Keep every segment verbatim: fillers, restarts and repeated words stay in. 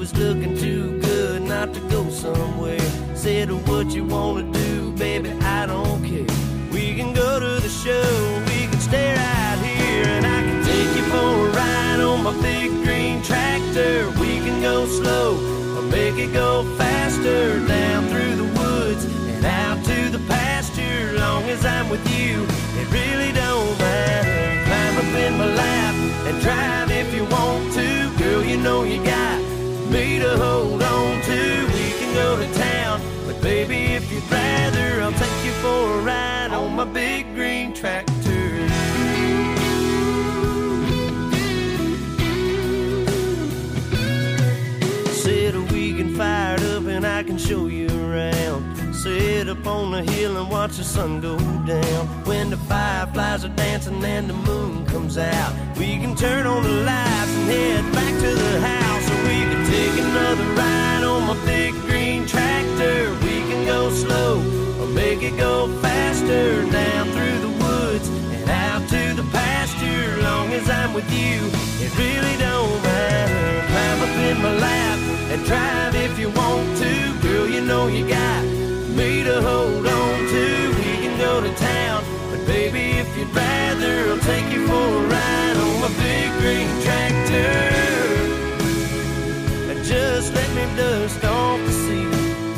was looking too good not to go somewhere. Said, what you wanna do, baby, I don't care. We can go to the show, we can stay right here, and I can take you for a ride on my big green tractor. We can go slow or make it go faster, down through the woods and out to the pasture. Long as I'm with you, it really don't matter. Climb up in my lap and drive if you want to. Girl, you know you got me to hold on to. We can go to town, but baby, if you'd rather, I'll take you for a ride on my big green tractor. Said a weekend fired up and I can show you around. Sit up on the hill and watch the sun go down. When the fireflies are dancing and the moon comes out, we can turn on the lights and head back to the house. Or we can take another ride on my big green tractor. We can go slow or make it go faster, down through the woods and out to the pasture. Long as I'm with you, it really don't matter. Climb up in my lap and drive if you want to. Girl, you know you got me to hold on to. We can go to town, but baby, if you'd rather, I'll take you for a ride on my big green tractor. And just let me dust off the seat.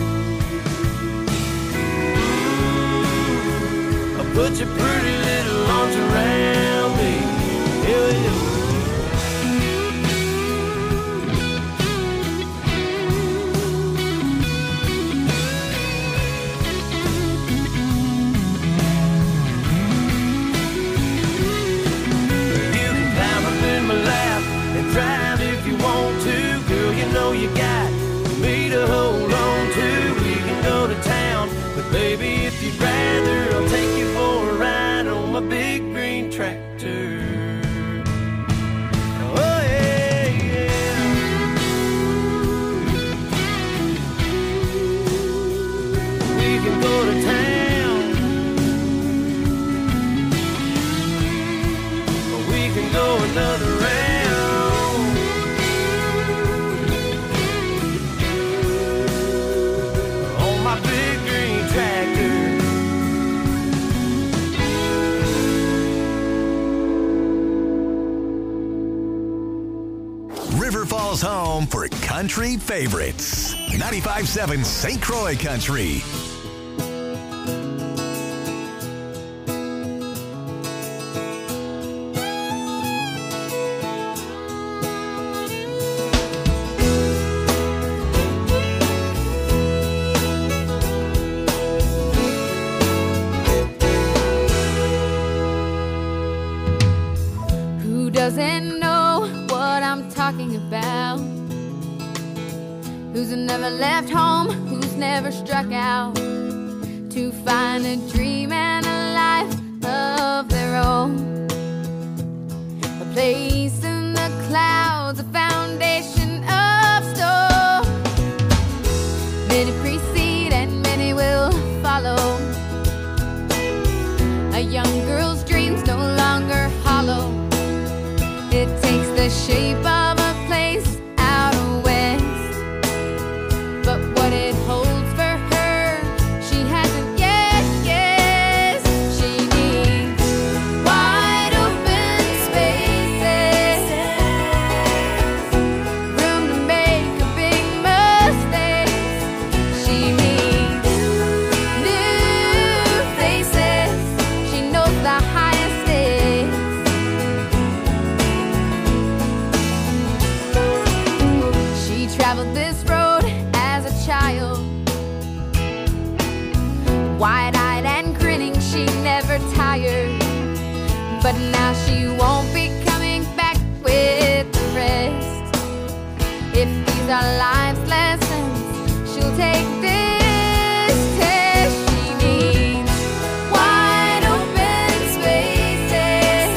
Ooh, I'll put your pretty little arms around me. Yeah, yeah. Drive if you want to, girl, you know you got me to hold on to. We can go to town, but baby, if you'd rather, I'll take you for a ride on my big green tractor. Oh yeah, yeah. We can go to town, or we can go another round. River Falls home for country favorites. ninety-five point seven Saint Croix Country. Who doesn't know what I'm talking about? Who's never left home, who's never struck out to find a dream and a life of their own, a place in the clouds, a foundation of stone. Many precede and many will follow. A young girl's dreams no longer hollow. It takes the shape of a place out west, but what it holds for her, she hasn't yet guessed. She needs wide open spaces, room to make a big mistake. She needs new faces. She knows the highest stakes. Traveled this road as a child, wide-eyed and grinning, she never tired. But now she won't be coming back with the rest. If these are life's lessons, she'll take this test. She needs wide open spaces,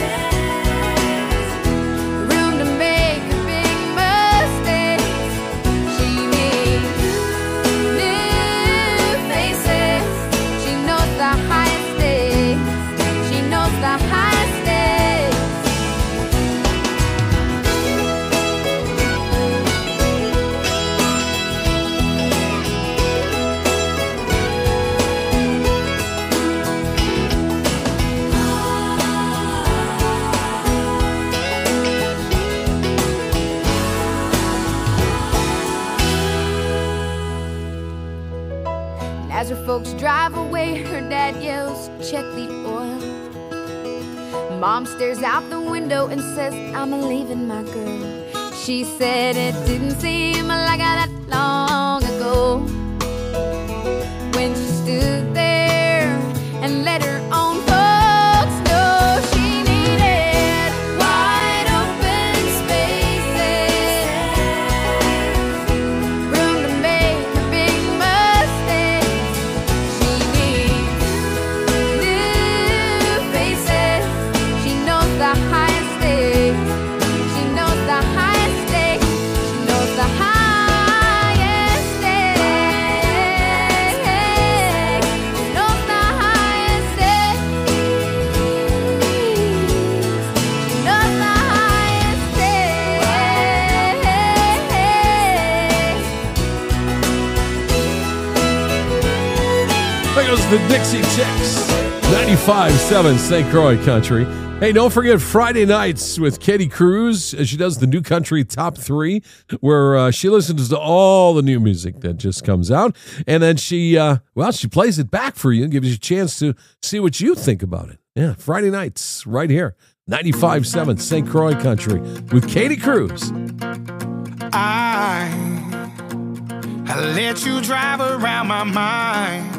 room to make a big mistake. She needs new faces. She knows the highest stakes. She knows the highest stakes. As her folks drive away, her dad yells, check the oil. Mom stares out the window and says, I'm leaving my girl. She said it didn't seem like that long ago when she stood there and let her own folks know she needed wide open spaces, room to make her big mistakes. She needs new faces. She knows the highest stakes. She knows the highest stakes. She knows the highest The Dixie Chicks, ninety-five point seven Saint Croix Country. Hey, don't forget Friday nights with Katie Cruz as she does the New Country Top three, where uh, she listens to all the new music that just comes out. And then she, uh, well, she plays it back for you and gives you a chance to see what you think about it. Yeah, Friday nights right here, ninety-five point seven Saint Croix Country with Katie Cruz. I, I let you drive around my mind.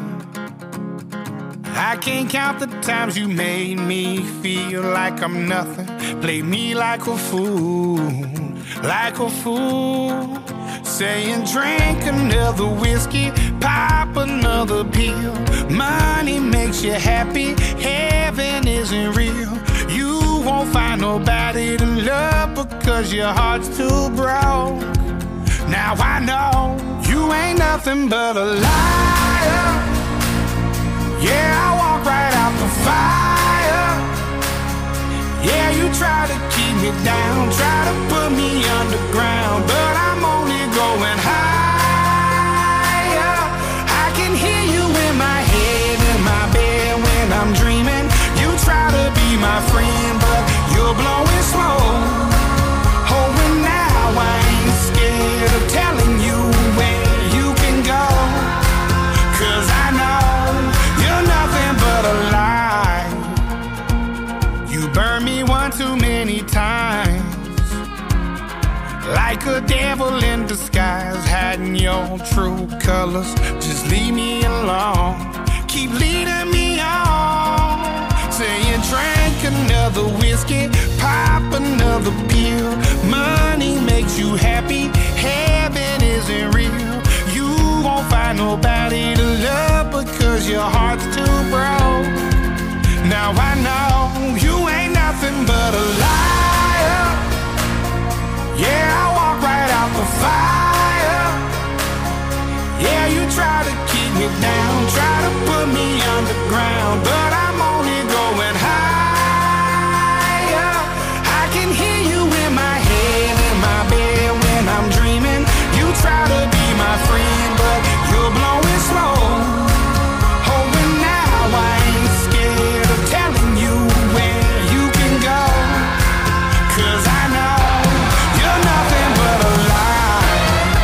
I can't count the times you made me feel like I'm nothing. Play me like a fool, like a fool. Saying drink another whiskey, pop another pill. Money makes you happy, heaven isn't real. You won't find nobody to love because your heart's too broke. Now I know you ain't nothing but a liar. Yeah, I walk right out the fire. Yeah, you try to keep me down, try to put me underground, but I'm only going higher. I can hear you in my head, in my bed when I'm dreaming. You try to be my friend, but you're blowing smoke. Oh, and now I ain't scared of telling you where you can go, 'cause I know nothing but a lie. You burned me one too many times, like a devil in disguise, hiding your true colors. Just leave me alone, keep leading me on. Saying drink another whiskey, pop another pill. Money makes you happy, heaven isn't real. You won't find nobody to love because your heart's too broke. Now I know you ain't nothing but a liar. Yeah, I walk right out the fire. Yeah, you try to keep me down, try to put me underground, but I'm only going higher. I can hear you in my head, in my bed when I'm dreaming. You try to be my friend, but you're blowing smoke. Oh, and now I ain't scared of telling you where you can go, 'cause I know you're nothing but a lie.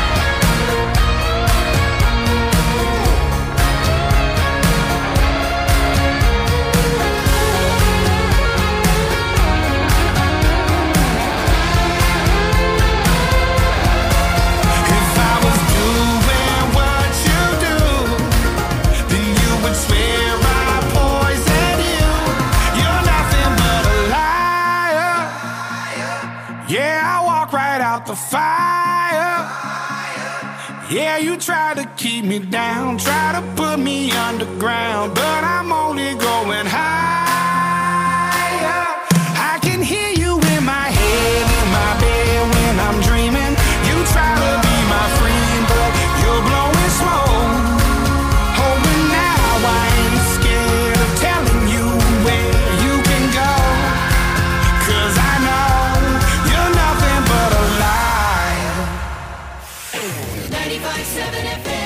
If I was doing what you do, then you would swear I poisoned you. You're nothing but a liar. Yeah, I walk right out the fire. Yeah, you try to keep me down, try to put me underground, but I'm only going higher. I can hear you in my head, in my bed when I'm dreaming. You try to be my friend, but you're blowing smoke. Oh, and now I ain't scared of telling you where you can go, 'cause I know you're nothing but a lie. ninety-five point seven F M.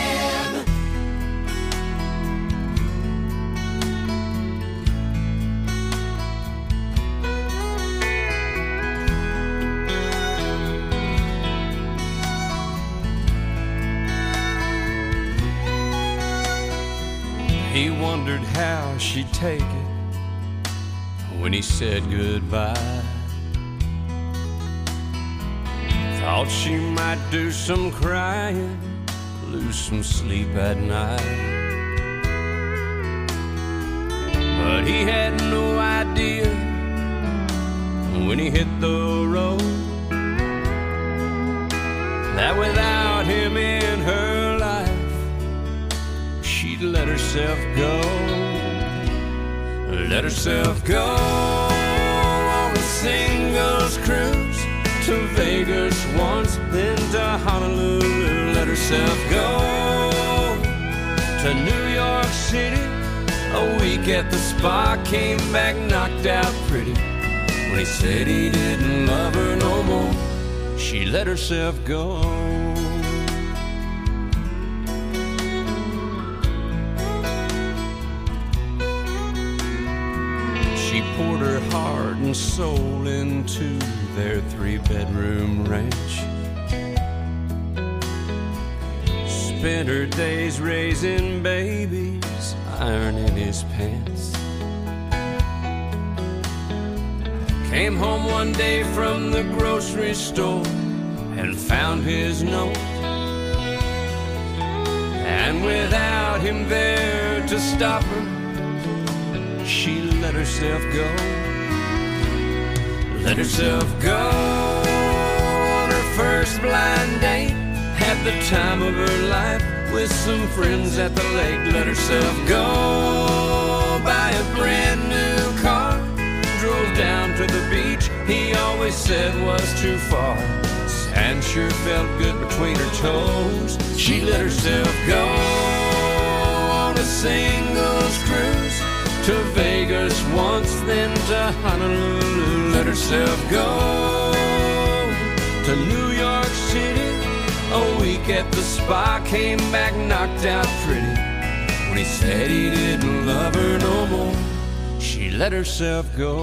He wondered how she'd take it when he said goodbye. Thought she might do some crying, lose some sleep at night. But he had no idea when he hit the road that without him in her life, she'd let herself go. Let herself go on a singles cruise to Vegas once, then to Honolulu. Let herself go to New York City. A week at the spa, came back knocked out pretty. When he said he didn't love her no more, she let herself go. She poured her heart and soul into their three-bedroom ranch. Spent her days raising babies, ironing his pants. Came home one day from the grocery store and found his note. And without him there to stop her, she let herself go. Let herself go on her first blind date. Had the time of her life with some friends at the lake. Let herself go buy a brand new car. Drove down to the beach he always said was too far. Sand sure felt good between her toes. She let herself go on a singles cruise to Vegas once, then to Honolulu. Let herself go to New York City. A week at the spa, came back knocked out pretty. When he said he didn't love her no more, she let herself go.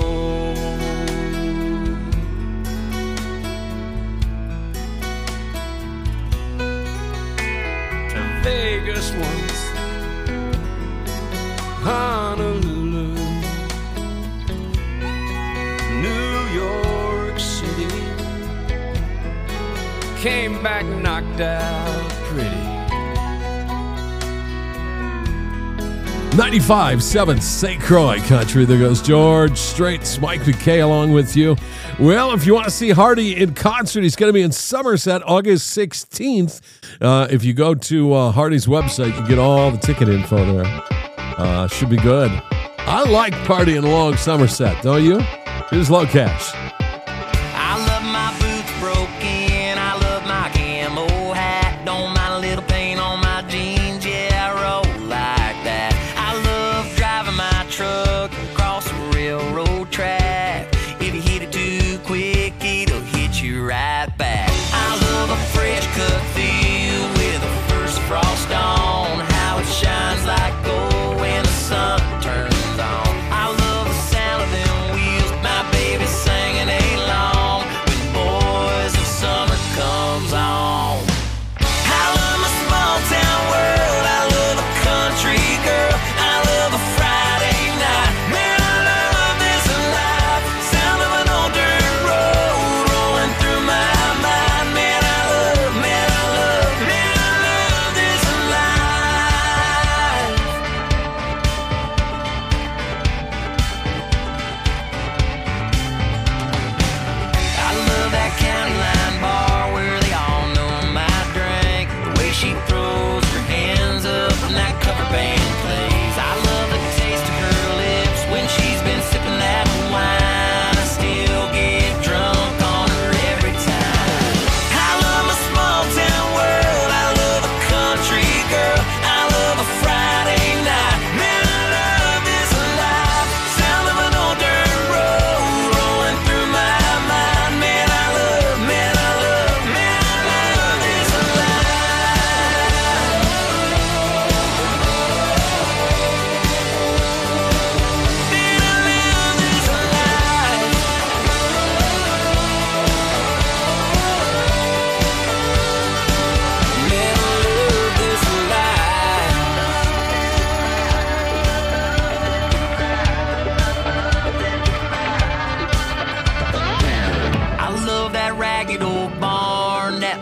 To Vegas once, Honolulu, New York City. Came back knocked out pretty. ninety-five seven Saint Croix Country. There goes George Strait, Mike McKay along with you. Well, if you want to see Hardy in concert, he's going to be in Somerset August sixteenth. Uh, if you go to uh, Hardy's website, you get all the ticket info there. Uh, should be good. I like partying along Somerset, don't you? Here's Low Cash. I love my boots broken. I love my camo hat. Don't mind a little paint on my jeans. Yeah, I roll like that. I love driving my truck across the railroad track. If you hit it too quick, it'll hit you right back. I love a fresh cut field with a first frost on. How it shines like gold when the sun turns on. I love the sound of them wheels. My baby singing it.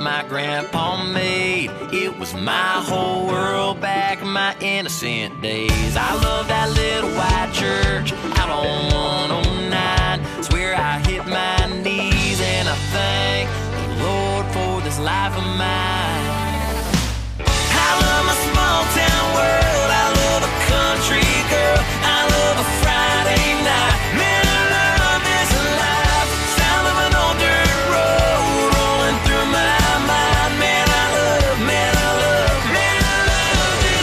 my grandpa made. It was my whole world back in my innocent days. I love that little white church out on one oh nine. It's where I hit my knees and I thank the Lord for this life of mine. I love my small town world. I love a country girl. I love a Friday night. Man, I love this life. Sound of an old dirt road rolling through my mind. Man, I love, man, I love, man, I love this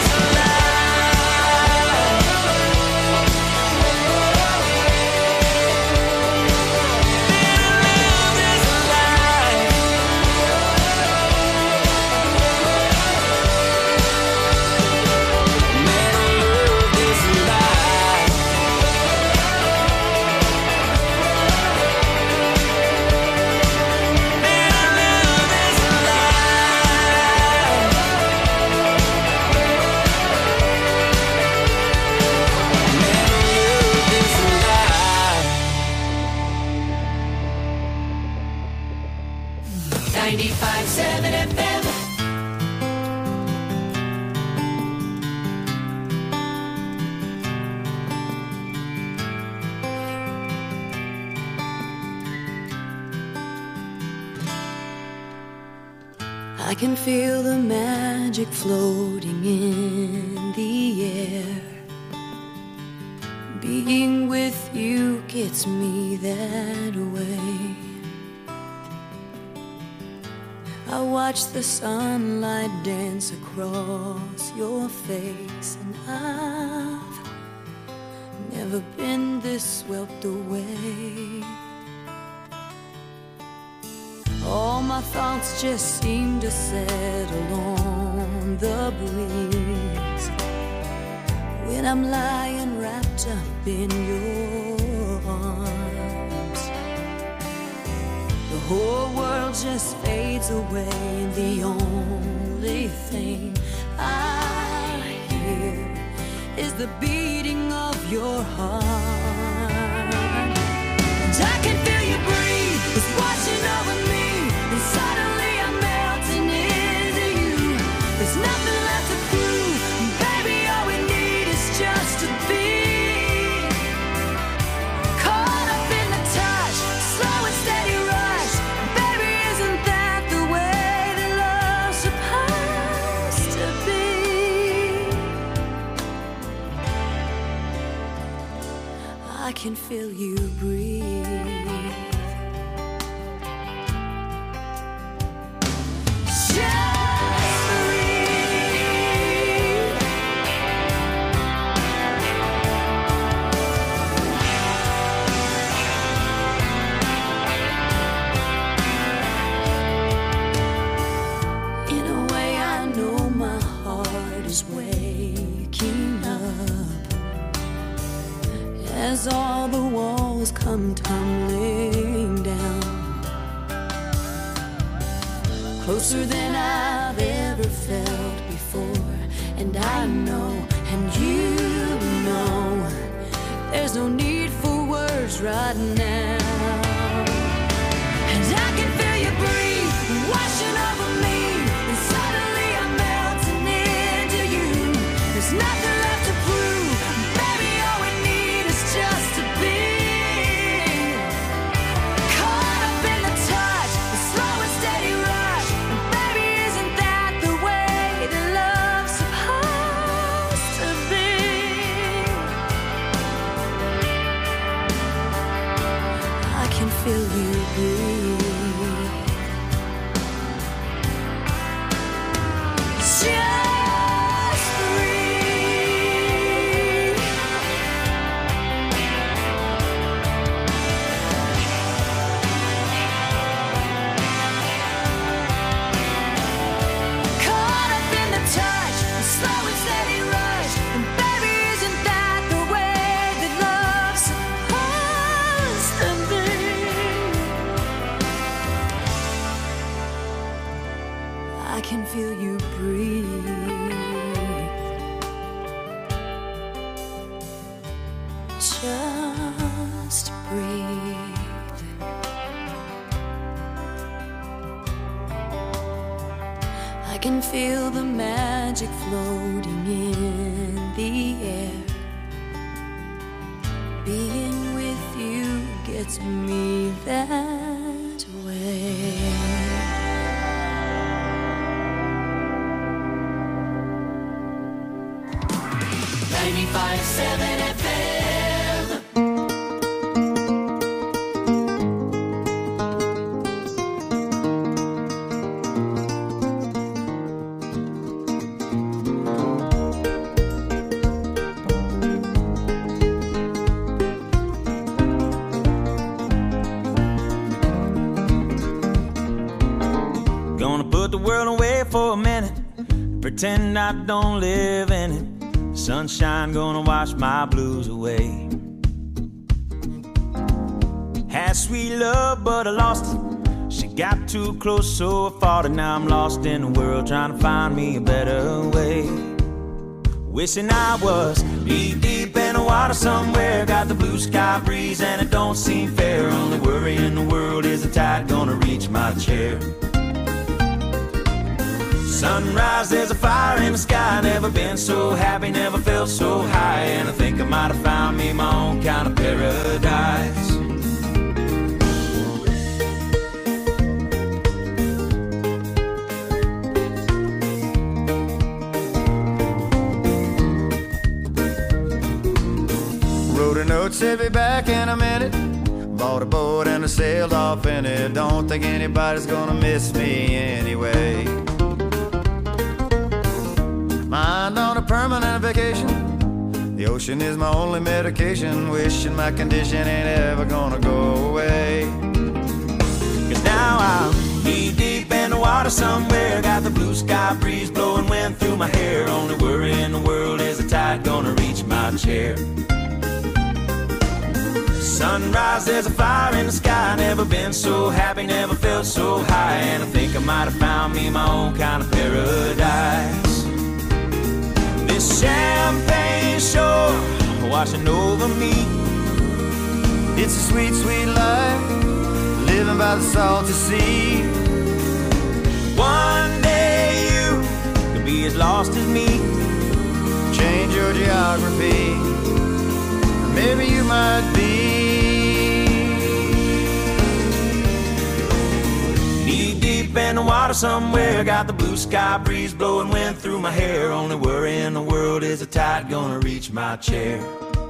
life. Man, I love this life. Man, I love this life. Man, I love this life. Man, I love this life. ninety-five seven F M. I can feel the magic floating in the air. Being with you gets me that way. I watch the sunlight dance across your face, and I've never been this swept away. All my thoughts just seem to settle on the breeze when I'm lying wrapped up in your arms. The whole world just fades away, and the only thing I hear is the beating of your heart. And I can feel you breathe, it's washing over me, and suddenly I'm melting into you. There's nothing left to prove, baby, all we need is just to be caught up in the touch, slow and steady rush. Baby, isn't that the way that love's supposed to be? I can feel you breathe. Just breathe. In a way, I know my heart is waking up as all the walls come tumbling down. Closer than I've ever felt before. And I know, and you know, there's no need for words right now. And I can feel you breathe, washing over me, and suddenly I'm melting into you. There's nothing left to prove, baby, all we need is just to be caught up in the touch, the slow and steady rush. And baby, isn't that the way that love's supposed to be? I can feel you breathe. Just breathe. Caught up in the touch, a slow and steady rush. And baby, isn't that the way that love's supposed to be? I can feel you breathe. Just breathe. I can feel the magic floating in the air. Being with you gets me that way. ninety-five seven F M. Gonna put the world away for a minute, pretend I don't live in it. Sunshine gonna wash my blues away. Had sweet love, but I lost it. She got too close, so I fought it. Now I'm lost in the world, trying to find me a better way. Wishing I was deep, deep in the water somewhere. Got the blue sky breeze and it don't seem fair. Only worry in the world is the tide gonna reach my chair. Sunrise, there's a fire in the sky. Never been so happy, never felt so high. And I think I might have found me my own kind of paradise. Wrote a note, said be back in a minute. Bought a boat and I sailed off in it. Don't think anybody's gonna miss me anyway. Mind on a permanent vacation. The ocean is my only medication. Wishing my condition ain't ever gonna go away. Cause now I'm knee deep in the water somewhere. Got the blue sky breeze blowing wind through my hair. Only worry in the world is the tide gonna reach my chair. Sunrise, there's a fire in the sky. Never been so happy, never felt so high. And I think I might have found me my own kind of paradise. This champagne shore washing over me. It's a sweet, sweet life, living by the salty sea. One day you could be as lost as me. Change your geography, maybe you might be. Knee deep in the water somewhere. Got the blue sky breeze blowing wind through my hair. Only worry in the world is the tide gonna reach my chair.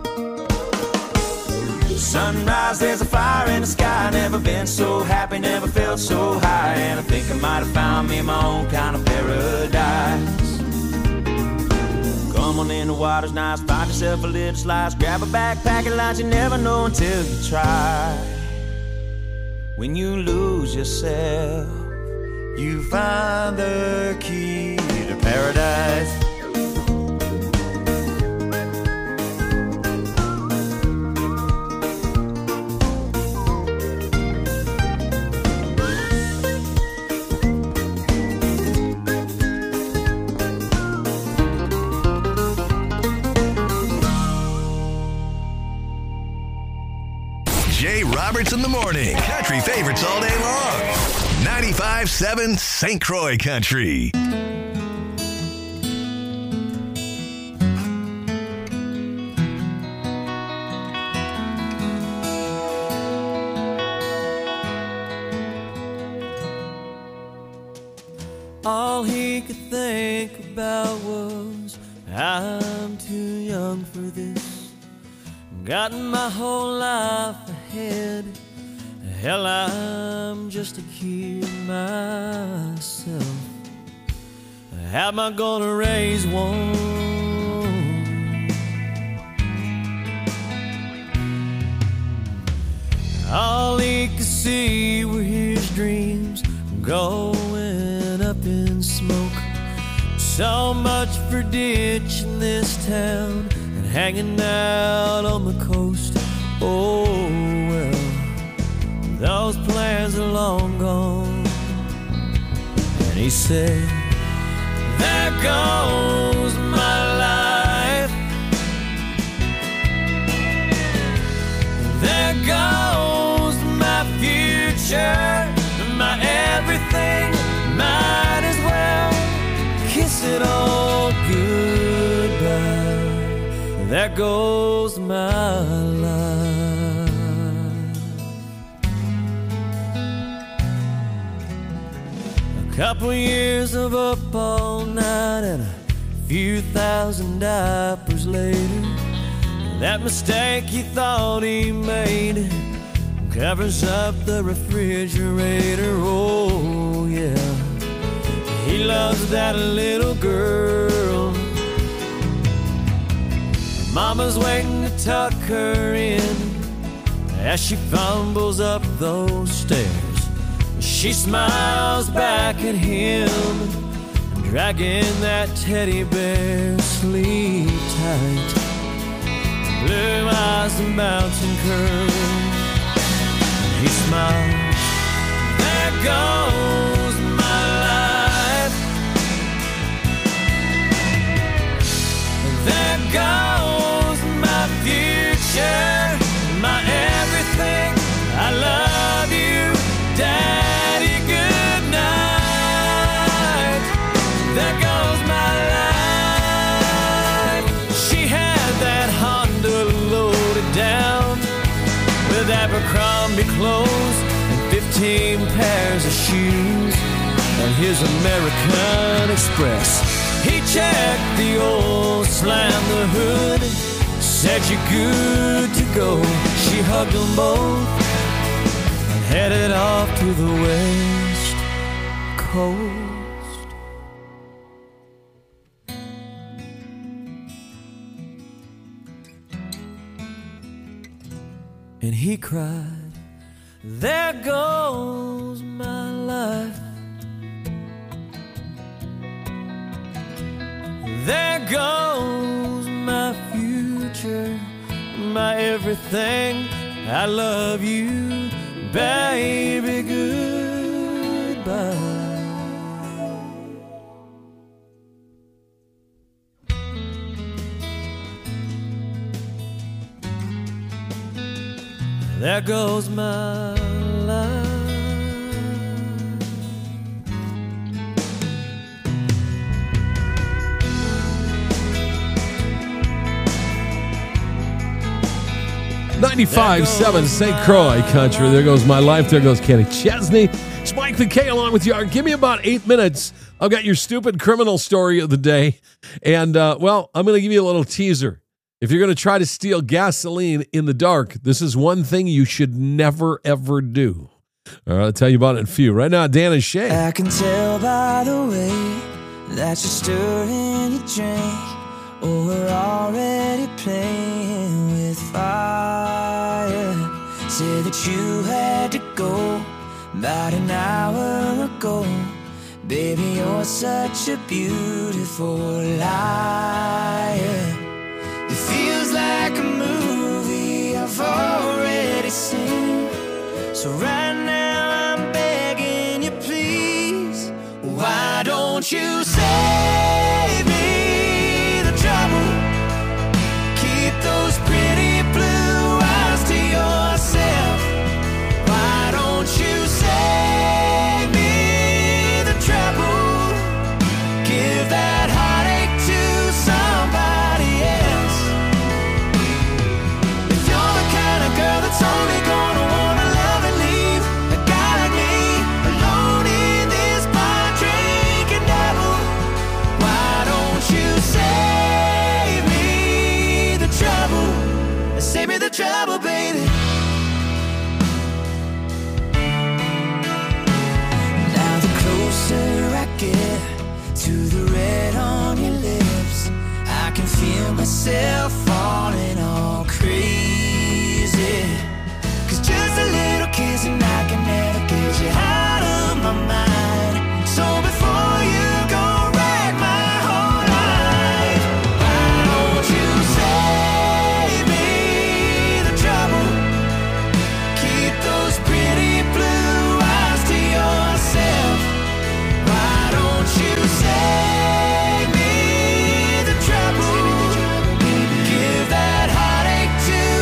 Sunrise, there's a fire in the sky. Never been so happy, never felt so high. And I think I might have found me my own kind of paradise. Come on in, the water's nice. Find yourself a little slice. Grab a backpack and lunch. You never know until you try. When you lose yourself, you find the key to paradise. Jay Roberts in the morning. Country favorites all day long. ninety-five seven Saint Croix Country. All he could think about was, I'm too young for this. Got my whole life ahead. Hell, I'm just a kid myself. How am I gonna raise one? All he could see were his dreams going up in smoke. So much for ditching this town and hanging out on the coast. Oh well, those plans are long gone. And he said, there goes my life. There goes my future, my everything. Might as well there goes my life. A couple years of up all night and a few thousand diapers later, that mistake he thought he made covers up the refrigerator. Oh yeah, he loves that little girl. Mama's waiting to tuck her in as she fumbles up those stairs. She smiles back at him, dragging that teddy bear. Sleep tight, blue eyes and bouncing curls. He smiles, there goes my life. There goes my future, my everything. I love you, Daddy, good night. There goes my life. She had that Honda loaded down with Abercrombie clothes and fifteen pairs of shoes and his American Express. He checked the oil, slammed the hood, said you're good to go. She hugged them both and headed off to the West Coast. And he cried, there goes my life. There goes my future, my everything. I love you, baby, goodbye. There goes my life. ninety-five point seven Saint Croix Country. There goes my life. There goes Kenny Chesney. It's Mike the K along with you. Give me about eight minutes. I've got your stupid criminal story of the day. And, uh, well, I'm going to give you a little teaser. If you're going to try to steal gasoline in the dark, this is one thing you should never, ever do. All right, I'll tell you about it in a few. Right now, Dan and Shay. I can tell by the way that you're stirring your drink. Oh, we're already playing with fire. Said that you had to go about an hour ago. Baby, you're such a beautiful liar. It feels like a movie I've already seen. So right now I'm begging you, please, why don't you save me the trouble? Keep those pretty blue eyes to yourself. Why don't you save me the trouble? Give that heartache to somebody else. If you're the kind of girl that's only gonna wanna love and leave a guy like me alone in this bar drinking devil, why don't you save me the trouble? Save me the trouble, baby. Now the closer I get to the red on your lips, I can feel myself falling all crazy. Cause just a little kiss and I can never get you out of my mind. So before you go wreck my whole life, why don't you save me the trouble? Keep those pretty blue eyes to yourself. Why don't you save me the trouble? Give that heartache to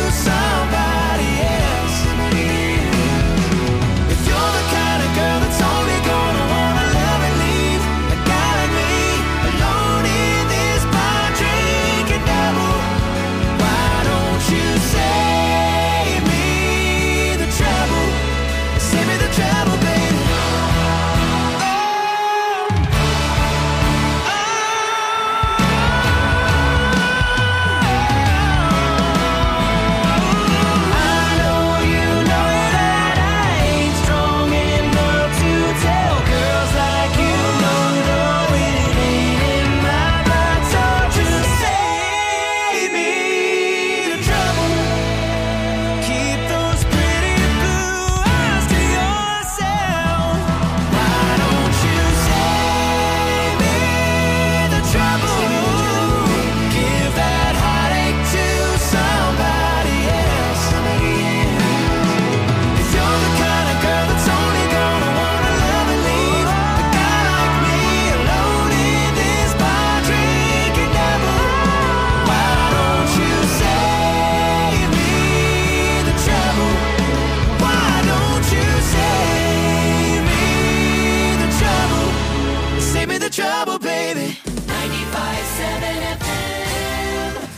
trouble, baby. ninety-five seven F M.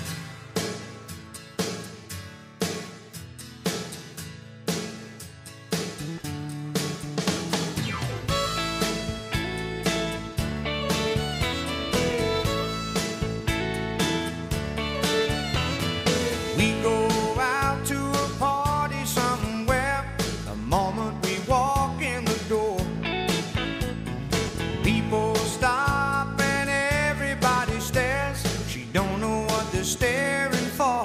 We go out to a party somewhere. The moment we walk in the door, people stop and everybody stares. She don't know what they're staring for.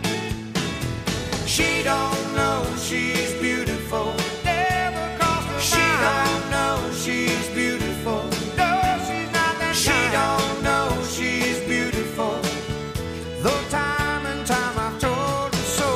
She don't know she's beautiful. Never crossed her She don't know she's beautiful. No, she's not that She kind. don't know she's beautiful. Though time and time I've told her so.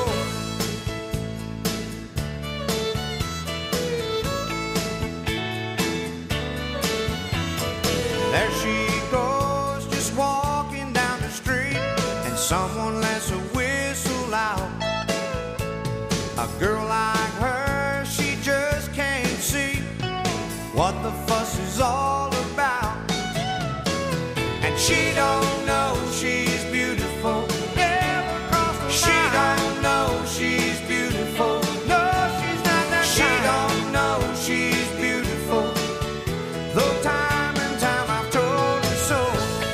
There she goes, just walking down the street, and someone lets a whistle out. A girl like her, she just can't see what the fuss is all about. And she don't know she's beautiful. Never crossed her She don't know she's beautiful. No, she's not that She kind. don't know she's beautiful. Though time and time I've told her so.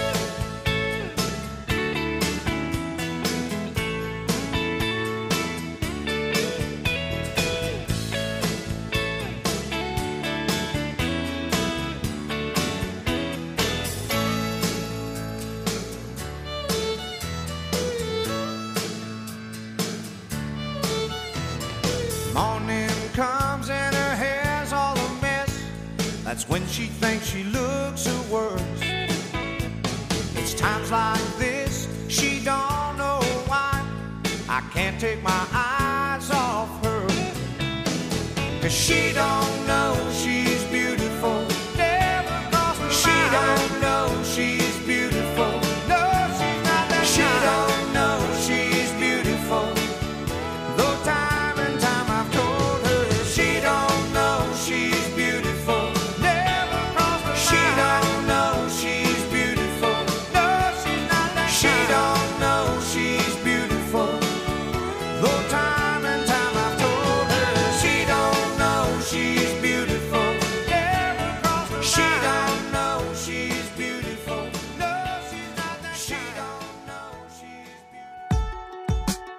Morning comes and her hair's all a mess. That's when she thinks she looks her worst. It's times like this, she don't know why I can't take my eyes off her. Cause she don't know she's beautiful. Never crossed her She mind. don't know she's beautiful. No, she's not that She kind. don't know she's beautiful. Though time and time I've told her she don't know she's beautiful. Never crossed her She mind. don't know she's beautiful. No, she's not that She kind. don't know she's beautiful. Though time and time I've told her she don't know she's beautiful. Never crossed her She mind. don't know she's beautiful. No, she's not that She don't know she's beautiful.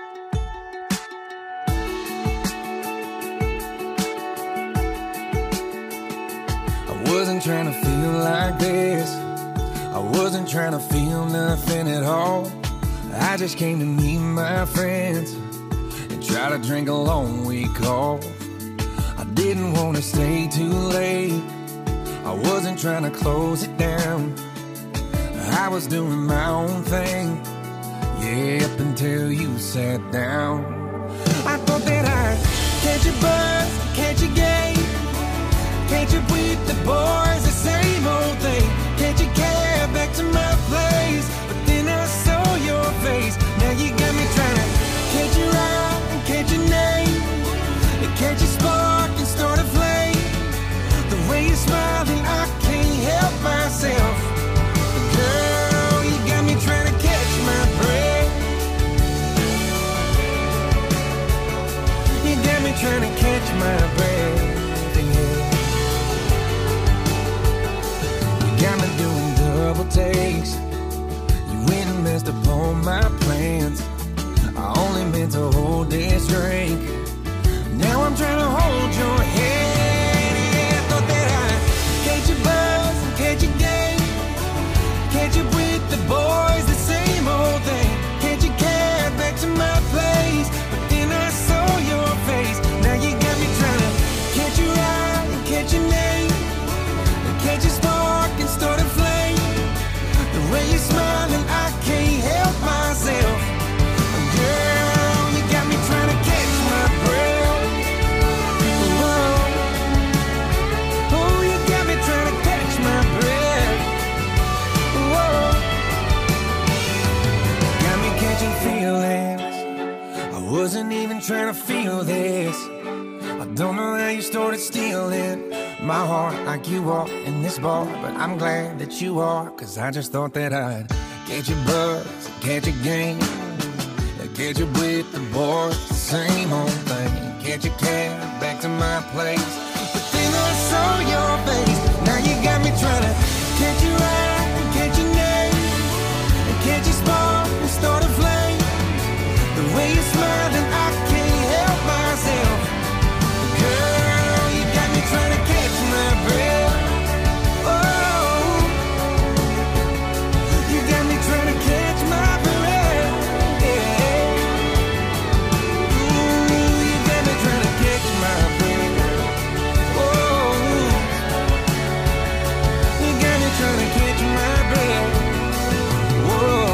I wasn't trying to feel like this. I wasn't trying to feel nothing at all. I just came to meet my friends and try to drink a long week off. I didn't want to stay too late. I wasn't trying to close it down. I was doing my own thing, yeah, up until you sat down. I thought that I'd catch a buzz, catch a game. Can't you beat the boys, the same old thing? Can't you care back to my place? But then I saw your face. Now you got me trying to catch your eye and catch your name, and catch your spark and start a flame. The way you're smiling, I can't help myself. But girl, you got me trying to catch my breath. You got me trying to catch my breath. Got me doing double takes. You went and messed up all my plans. I only meant to hold this drink. Now I'm trying to hold your hand. Yeah, I thought that I'd catch a buzz and catch a game. Catch up with the boys, the same old thing. Can't you care back to my place? But then I saw your face. Now you got me trying to catch your eye and catch your name, and catch your spark and start a flame. The way you're smiling, I can't help myself. Girl, you got me trying to catch my breath. Whoa. Oh, you got me trying to catch my breath. Whoa. Got me catching feelings. I wasn't even trying to feel this. I Don't know how you started stealing my heart like you are in this bar, but I'm glad that you are, cause I just thought that I'd get your buzz, get your game, get you with the boys, the same old thing, get your cab back to my place. But then I saw your face, now you got me trying to catch your eye and catch your name, and catch your spark and start a flame. The way you smile and I can't help myself. Girl, you got me trying to catch my breath. Oh, you got me trying to catch my breath. Yeah. Ooh, you got me trying to catch my breath. Oh, you got me trying to catch my breath.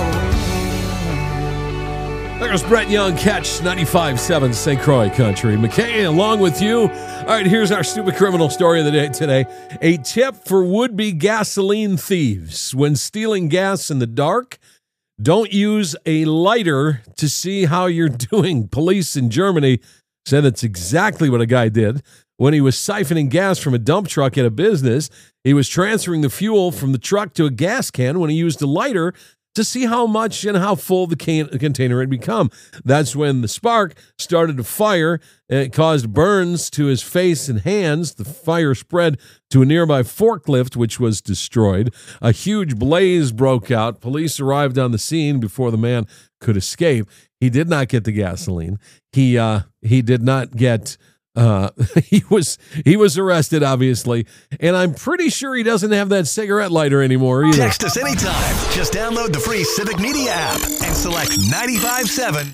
Whoa. There's Brett Young, Catch ninety-five point seven Saint Croix Country. McKay along with you. All right, here's our stupid criminal story of the day today. A tip for would-be gasoline thieves. When stealing gas in the dark, don't use a lighter to see how you're doing. Police in Germany said that's exactly what a guy did. When he was siphoning gas from a dump truck at a business, he was transferring the fuel from the truck to a gas can when he used a lighter to see how much and how full the can- container had become. That's when the spark started to fire, and it caused burns to his face and hands. The fire spread to a nearby forklift, which was destroyed. A huge blaze broke out. Police arrived on the scene before the man could escape. He did not get the gasoline. He uh, he did not get... Uh, he was he was arrested, obviously, and I'm pretty sure he doesn't have that cigarette lighter anymore either. Text us anytime. Just download the free Civic Media app and select ninety-five point seven.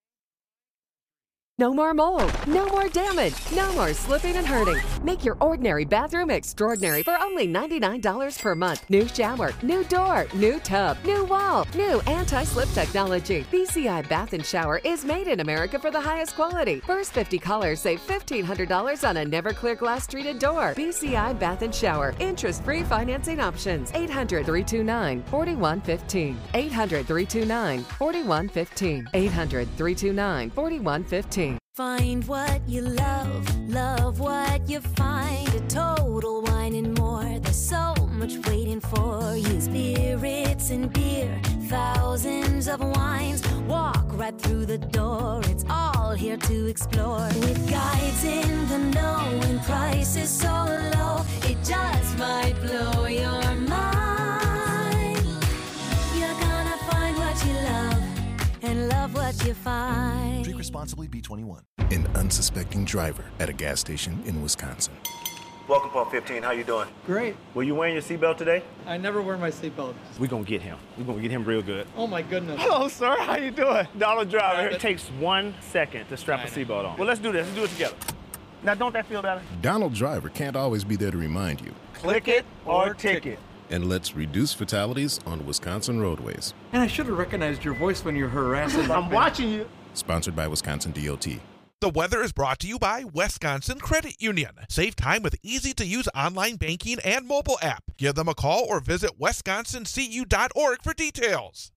No more mold, no more damage, no more slipping and hurting. Make your ordinary bathroom extraordinary for only ninety-nine dollars per month. New shower, new door, new tub, new wall, new anti-slip technology. B C I Bath and Shower is made in America for the highest quality. First fifty callers save fifteen hundred dollars on a never clear glass treated door. B C I Bath and Shower. Interest-free financing options. eight hundred, three two nine, four one one five. eight hundred, three two nine, four one one five. eight hundred, three two nine, four one one five. Find what you love, love what you find. A Total Wine and More. There's so much waiting for you. Spirits and beer, thousands of wines. Walk right through the door. It's all here to explore. With guides in the know and prices so low, it just might blow your mind. You're gonna find what you love and love what you find. Drink responsibly, B twenty-one. An unsuspecting driver at a gas station in Wisconsin. Welcome, Pump fifteen. How you doing? Great. Were you wearing your seatbelt today? I never wear my seatbelt. We're going to get him. We're going to get him real good. Oh, my goodness. Hello, sir. How you doing? Donald Driver. It takes one second to strap a seatbelt on. Well, let's do this. Let's do it together. Now, don't that feel better? Donald Driver can't always be there to remind you. Click it or ticket. And let's reduce fatalities on Wisconsin roadways. And I should have recognized your voice when you're harassing. I'm watching you. Sponsored by Wisconsin D O T. The weather is brought to you by Wisconsin Credit Union. Save time with easy-to-use online banking and mobile app. Give them a call or visit wisconsin c u dot org for details.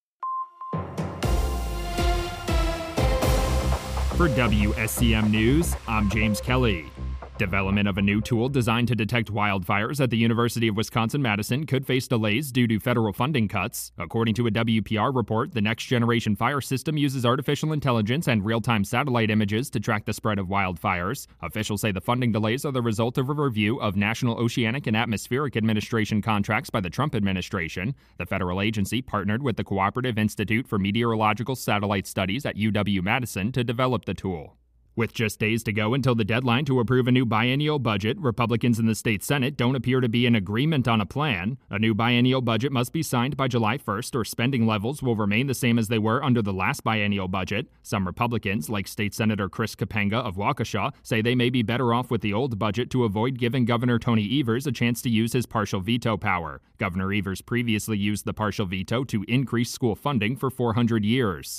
For W S C M News, I'm James Kelly. Development of a new tool designed to detect wildfires at the University of Wisconsin-Madison could face delays due to federal funding cuts. According to a W P R report, the next-generation fire system uses artificial intelligence and real-time satellite images to track the spread of wildfires. Officials say the funding delays are the result of a review of National Oceanic and Atmospheric Administration contracts by the Trump administration. The federal agency partnered with the Cooperative Institute for Meteorological Satellite Studies at U W-Madison to develop the tool. With just days to go until the deadline to approve a new biennial budget, Republicans in the state Senate don't appear to be in agreement on a plan. A new biennial budget must be signed by July first, or spending levels will remain the same as they were under the last biennial budget. Some Republicans, like State Senator Chris Kapenga of Waukesha, say they may be better off with the old budget to avoid giving Governor Tony Evers a chance to use his partial veto power. Governor Evers previously used the partial veto to increase school funding for four hundred years.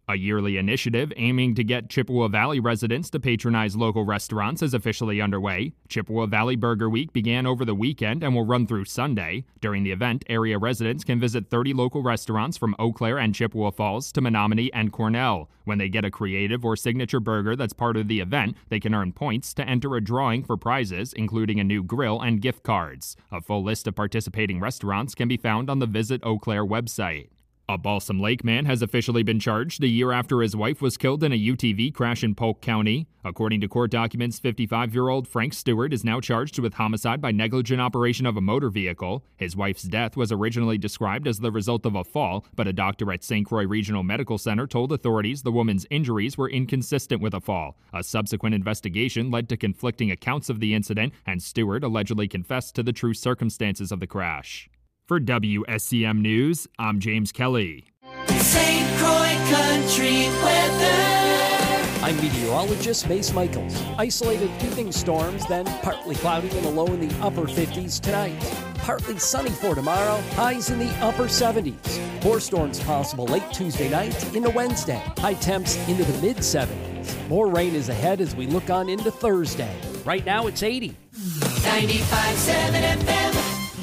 A yearly initiative aiming to get Chippewa Valley residents to patronize local restaurants is officially underway. Chippewa Valley Burger Week began over the weekend and will run through Sunday. During the event, area residents can visit thirty local restaurants from Eau Claire and Chippewa Falls to Menominee and Cornell. When they get a creative or signature burger that's part of the event, they can earn points to enter a drawing for prizes, including a new grill and gift cards. A full list of participating restaurants can be found on the Visit Eau Claire website. A Balsam Lake man has officially been charged a year after his wife was killed in a U T V crash in Polk County. According to court documents, fifty-five-year-old Frank Stewart is now charged with homicide by negligent operation of a motor vehicle. His wife's death was originally described as the result of a fall, but a doctor at Saint Croix Regional Medical Center told authorities the woman's injuries were inconsistent with a fall. A subsequent investigation led to conflicting accounts of the incident, and Stewart allegedly confessed to the true circumstances of the crash. For W S C M News, I'm James Kelly. Saint Croix Country weather. I'm meteorologist Mace Michaels. Isolated evening storms, then partly cloudy and a low in the upper fifties tonight. Partly sunny for tomorrow, highs in the upper seventies. More storms possible late Tuesday night into Wednesday. High temps into the mid seventies. More rain is ahead as we look on into Thursday. Right now it's eighty. ninety-five point seven F M.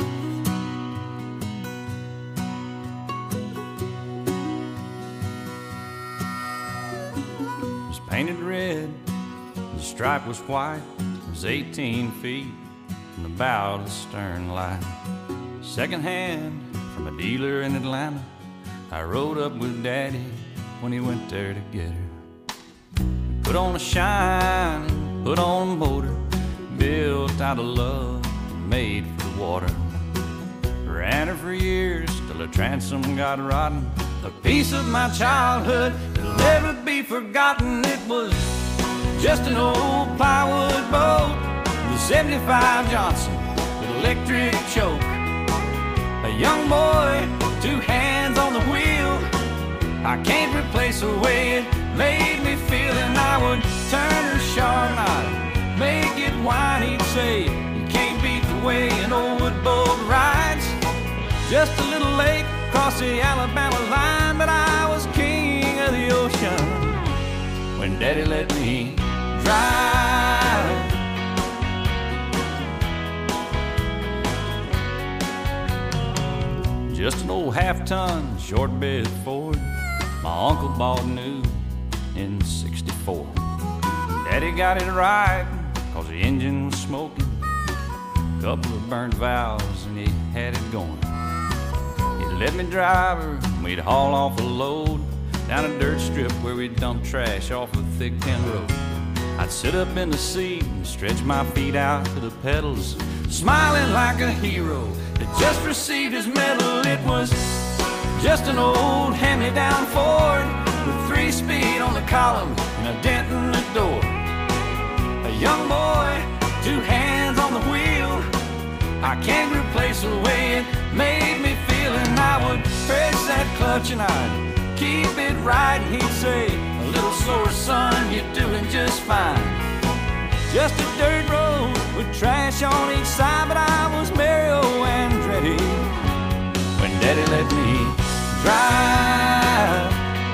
Painted red, the stripe was white. It was eighteen feet from the bow to the stern line. Second hand from a dealer in Atlanta. I rode up with Daddy when he went there to get her. Put on a shine, put on a motor, built out of love, made for the water. Ran her for years till the transom got rotten. A piece of my childhood that'll never be forgotten. It was just an old plywood boat, the seventy-five Johnson with electric choke. A young boy, two hands on the wheel. I can't replace the way it made me feel. And I would turn her sharp and I'd make it whine. He'd say, you can't beat the way an old wood boat rides. Just a little lake across the Alabama line, but I was king of the ocean when Daddy let me drive. Just an old half-ton short bed Ford my uncle bought new in sixty-four. Daddy got it right cause the engine was smoking, couple of burnt valves and he had it going. Let me drive her, and we'd haul off a load down a dirt strip where we'd dump trash off a thick tin road. I'd sit up in the seat and stretch my feet out to the pedals, smiling like a hero that just received his medal. It was just an old hand-me-down Ford with three speed on the column and a dent in the door. A young boy, two hands on the wheel. I can't replace the way it made me feel. And I would press that clutch and I'd keep it right. And he'd say, a little slower, son, you're doing just fine. Just a dirt road with trash on each side, but I was Mario Andretti when Daddy let me drive.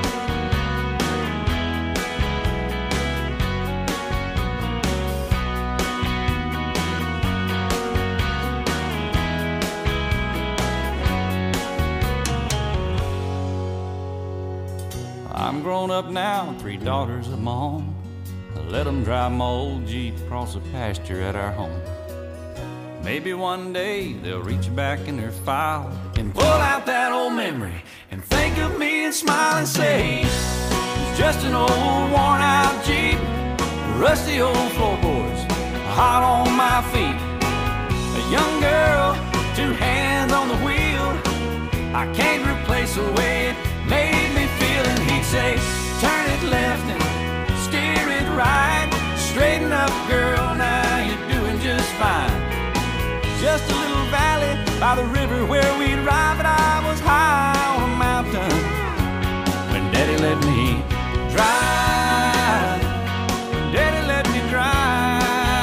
I'm grown up now, three daughters of my own. I let them drive my old Jeep across the pasture at our home. Maybe one day they'll reach back in their file and pull out that old memory and think of me and smile and say, it's just an old worn out Jeep, rusty old floorboards, hot on my feet. A young girl, two hands on the wheel. I can't replace the way it made me feel. And he'd say, turn it left and steer it right. Straighten up, girl, now you're doing just fine. Just a little valley by the river where we'd ride, but I was high on a mountain when Daddy let me drive. When Daddy let me drive.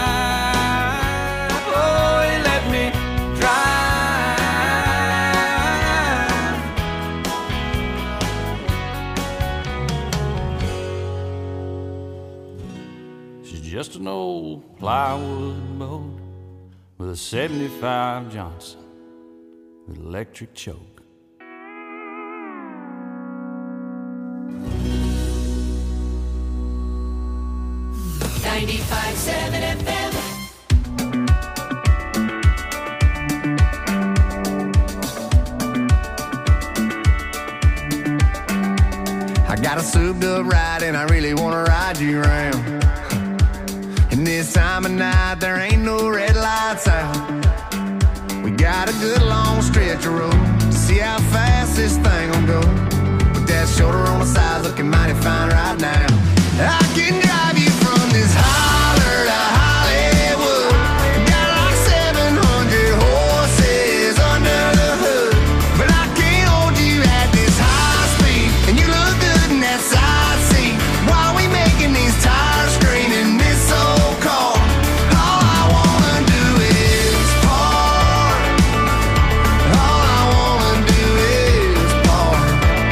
Oh, he let me drive. just an old plywood boat with a seventy-five Johnson with electric choke. ninety-five seven F M. I got a souped up ride and I really wanna ride you around. And this time of night there ain't no red lights out. We got a good long stretch of road to see how fast this thing will go. With that shoulder on the side looking mighty fine right now. I can drive you from this holler to Hollywood. Got like seven hundred horses under the hood. But I can't hold you at this high speed. And you look good in that side seat. While we making these tires scream in this old car. All I wanna do is park. All I wanna do is park.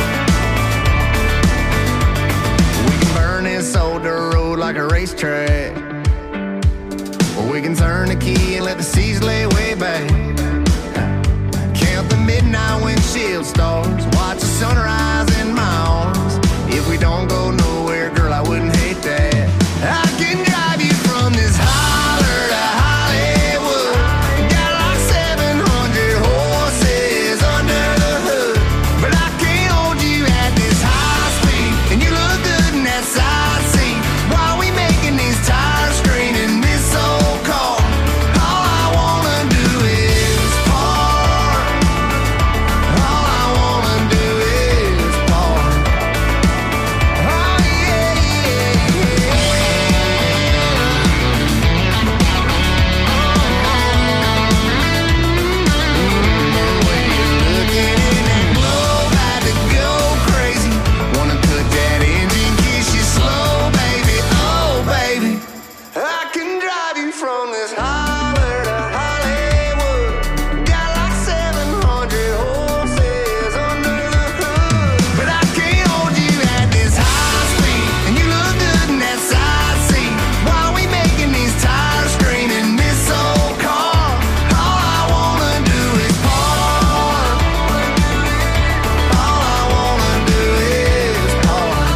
We can burn this old dirt road like a racetrack. Or we can turn the key and let the seas lay way back. Count the midnight windshield stars. Watch the sunrise in my arms. If we don't go nowhere, girl, I wouldn't hate that. I can drive you from this holler to Hollywood. Got like seven hundred horses under the hood. But I can't hold you at this high speed. And you look good in that side seat. While we making these tires scream in this old car. All I wanna do is park. All I wanna do is park. Oh yeah, yeah, I can drive you from this holler to Hollywood. Got like seven hundred horses under the hood. But I can't hold you at this high speed. And you look good in that side seat. While we making these tires scream in this old car. All I wanna do is park. All I wanna do is park.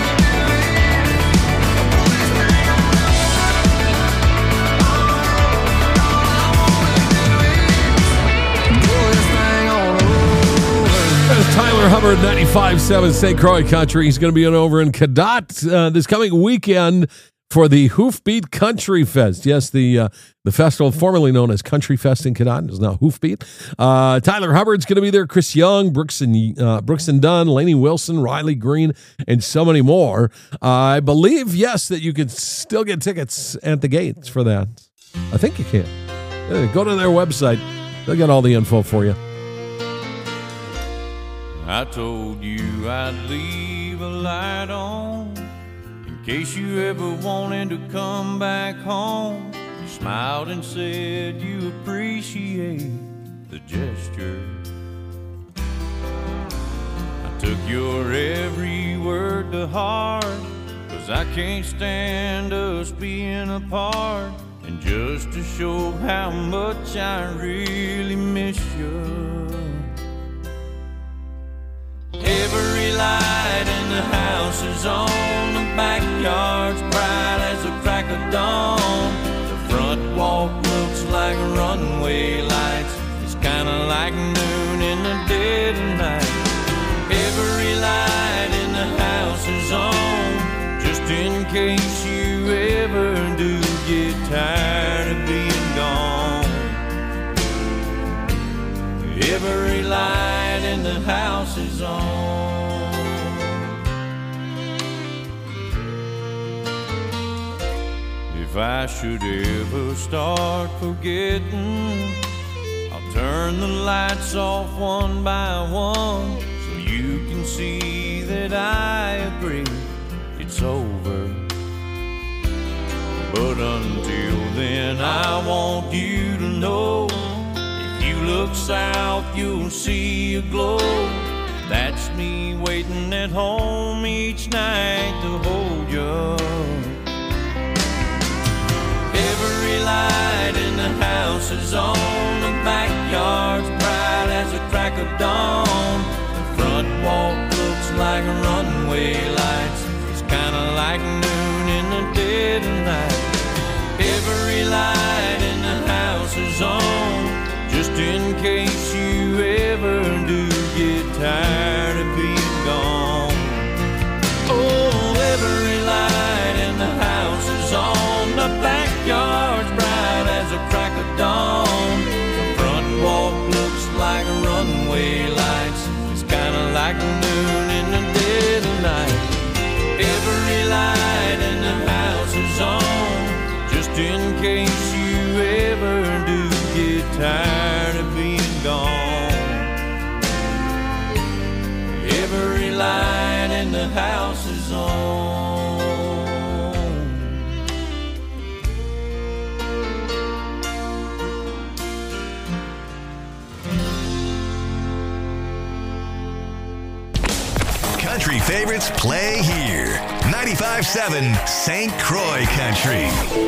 That's Tyler Hubbard, ninety-five point seven Saint Croix Country. He's going to be over in Cadott uh, this coming weekend for the Hoofbeat Country Fest. Yes, the uh, the festival formerly known as Country Fest in Cadott is now Hoofbeat. Uh, Tyler Hubbard's going to be there. Chris Young, Brooks and uh, Brooks and Dunn, Lainey Wilson, Riley Green, and so many more. Uh, I believe, yes, that you can still get tickets at the gates for that. I think you can. Uh, go to their website. They'll get all the info for you. I told you I'd leave a light on in case you ever wanted to come back home. You smiled and said you appreciate the gesture. I took your every word to heart, 'cause I can't stand us being apart. And just to show how much I really miss you, every light in the house is on. The backyard's bright as the crack of dawn. The front walk looks like runway lights. It's kinda like noon in the dead of night. Every light in the house is on, just in case you ever do get tired of being gone. Every light in the house is on. If I should ever start forgetting, I'll turn the lights off one by one, so you can see that I agree it's over. But until then, I want you to know, if you look south, you'll see a glow. That's me waiting at home each night to hold you. light in the house is on. The backyard's bright as the crack of dawn. The front walk looks like runway lights. It's kinda like noon in the dead of night. Every light in the house is on, just in case you ever do get tired of being gone. Oh, every light in the house is on. The backyard's bright as a crack of dawn. The front walk looks like runway lights. It's kinda like noon in the dead of night. Every light in the house is on, just in case you ever do get tired of being gone. Every light in the house is on. Country favorites play here. ninety-five seven Saint Croix Country.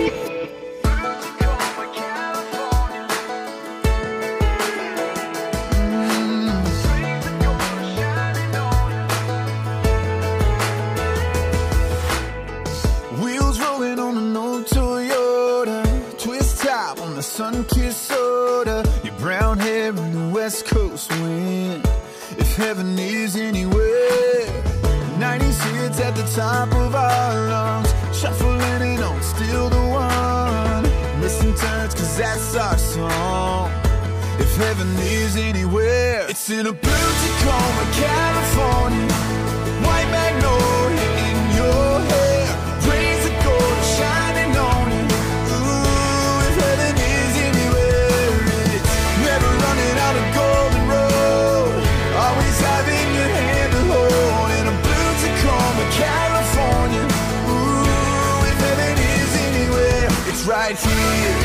Wheels rolling on an old Toyota, twist top on the sun-kissed soda, your brown hair in the West Coast wind. If heaven is anywhere, nineties hits at the top of our lungs, shuffling it on, still the one. Missing turns, cause that's our song. If heaven is anywhere, it's in a blue Tacoma, California. White magnolia in your hair, rays of gold shining on you. Ooh, if heaven is anywhere, it's never running out of golden road, always having your hand to hold. In a blue Tacoma, California. Ooh, if heaven is anywhere, it's right here.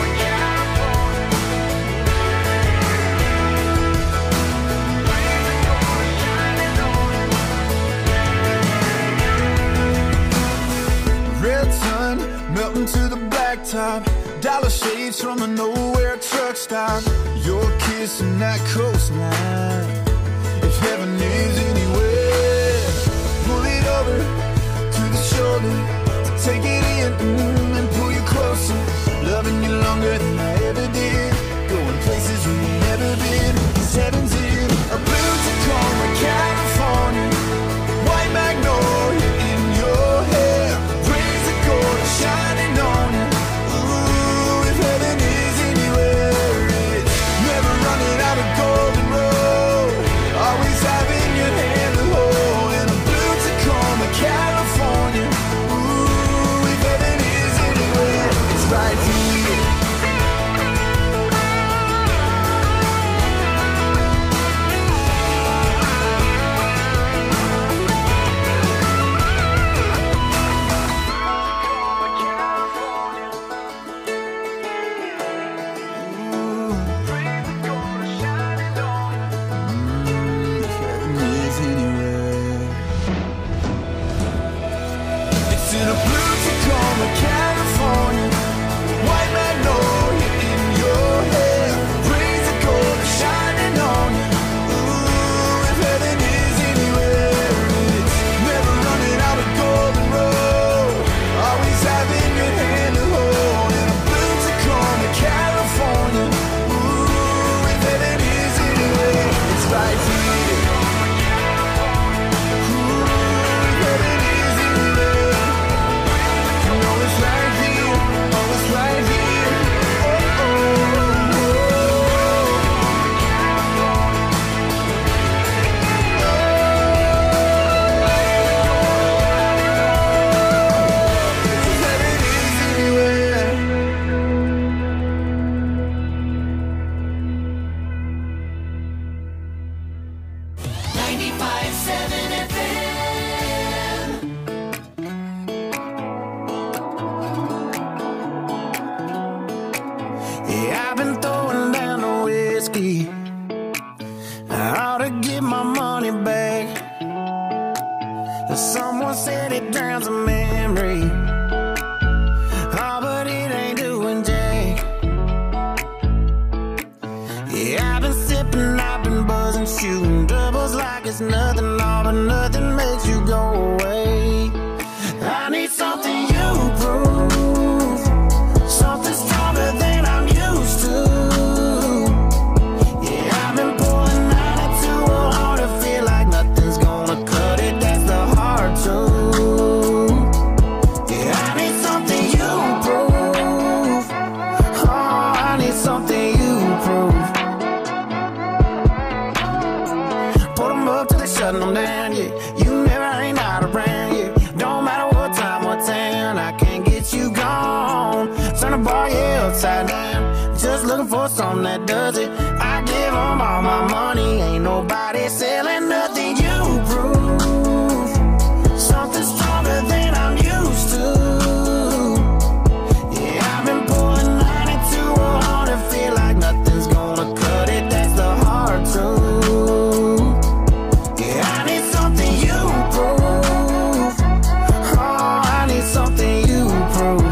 Red sun melting to the blacktop, dollar shades from a nowhere truck stop. Your kiss and that coastline. If heaven is anywhere, pull it over to the shoulder, take it in mm, and pull you closer. Loving you longer than I ever did, going places we've never been. Cause heaven's in a blue Tacoma, California. White magnolia in your hair, rays of gold shining on you. Ooh, if heaven is anywhere, it's never running out of golden road, always having your hand to hold. In a blue Tacoma, California. Ooh, if heaven is anywhere, it's right here. It's in a blue Tacoma, California. White magnolia in your hair, rays of gold shining on you. Ooh, if heaven is anywhere, it's never running out of golden road, always having your hand to hold. In a blue Tacoma, California. Ooh, if heaven is anywhere, it's right here. ninety-five seven F M. Yeah, I've been throwing down the whiskey. I ought to get my money back. Someone said it drowns a memory. Oh, but it ain't doing jack. been shooting doubles like it's nothing, all but nothing makes you go away. I need something you prove, something stronger than I'm used to. Yeah, I've been pulling ninety-two hard to feel like nothing's gonna cut it. That's the hard truth. Yeah, I need something you prove. Oh, I need something you prove. Put them up till they shutting them down, yeah. You never ain't out of brand, yeah. Don't matter what time, what town, I can't get you gone. Turn the bar, yeah, upside down. Just looking for something that does it. I give them all my money, ain't nobody selling nothing. You prove something stronger than I'm used to. Yeah, I've been pulling ninety-two hard to feel like nothing's gonna cut it. That's the hard truth. Yeah, I need something you prove. Oh, I need something you prove.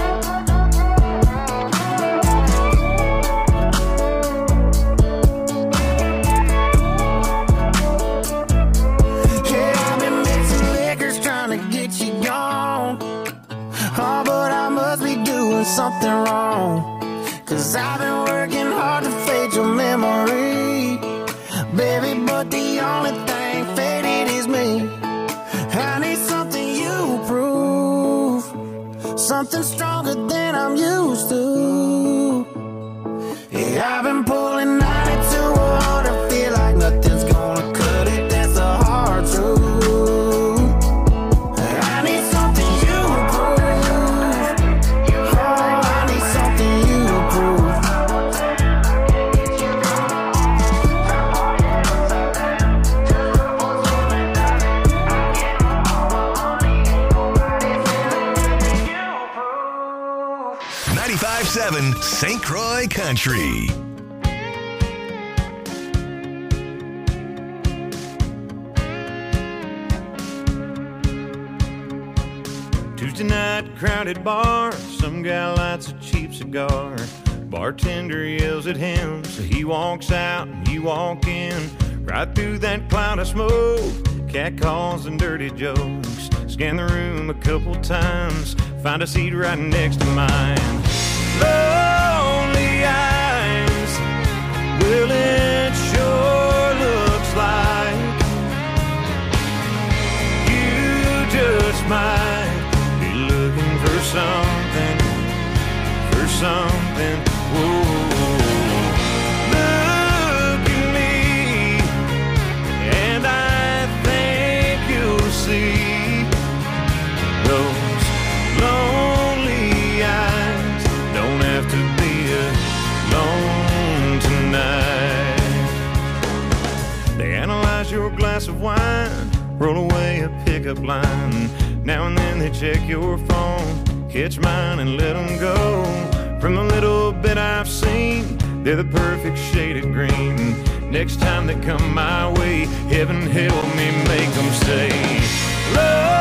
Yeah, I've been mixing liquors trying to get you gone. Oh, but I must be doing something wrong. Cause I've been working hard to fade your memory, baby, but the only thing faded is me. I need something you prove, something stronger than I'm used to. Yeah, I've been pulling ninety-two hard to feel like nothing's gonna cut it. That's the hard truth. I need something you prove. Oh, I need something you prove. ninety-five seven Saint Croix Country. Tuesday night, crowded bar. Some guy lights a cheap cigar. Bartender yells at him, so he walks out and you walk in. Right through that cloud of smoke, cat calls and dirty jokes. Scan the room a couple times, find a seat right next to mine. Lonely eyes, well it sure looks like you just might be looking for something, for something. Whoa. Look at me, and I think you'll see those lonely eyes don't have to be alone tonight. They analyze your glass of wine, roll away a pickup line. Now and then they check your phone, catch mine and let them go. From the little bit I've seen, they're the perfect shade of green. Next time they come my way, heaven help me make them say, love.